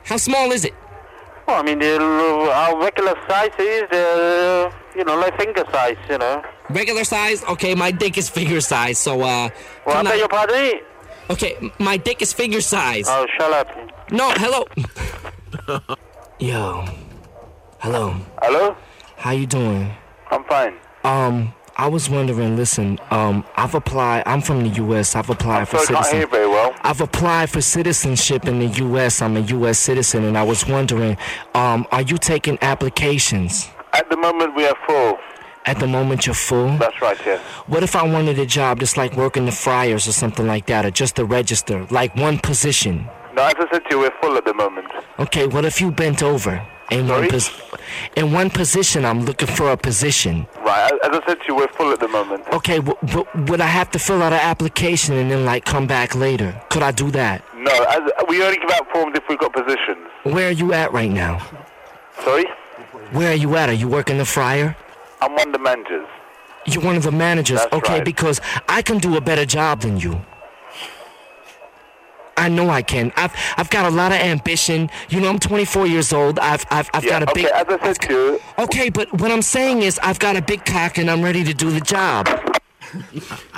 How small is it? Well, I mean, our regular size is, like finger size, Regular size? Okay, my dick is finger size, so, Well, I beg your pardon? Okay, my dick is finger size. Oh, shut up. No, hello. Yo. Hello. Hello? How you doing? I'm fine. I was wondering, listen, I've applied, I'm from the U.S., I've applied for I can't hear you citizenship. very well. I've applied for citizenship in the U.S., I'm a U.S. citizen, and I was wondering, are you taking applications? At the moment, we are full. At the moment, you're full? That's right, yes. What if I wanted a job just like working the fryers or something like that, or just to register, like one position? No, as I said to you, we're full at the moment. Okay, what if you bent over? In one position, I'm looking for a position. Right, as I said to you, we're full at the moment. Okay, would I have to fill out an application and then, like, come back later? Could I do that? No, we only give out forms if we've got positions. Where are you at right now? Sorry? Where are you at? Are you working the fryer? I'm one of the managers. You're one of the managers? That's okay, right. Because I can do a better job than you. I know I can. I've got a lot of ambition. I'm 24 years old. I've got a big. Okay, as I said to you. Okay, but what I'm saying is I've got a big cock and I'm ready to do the job.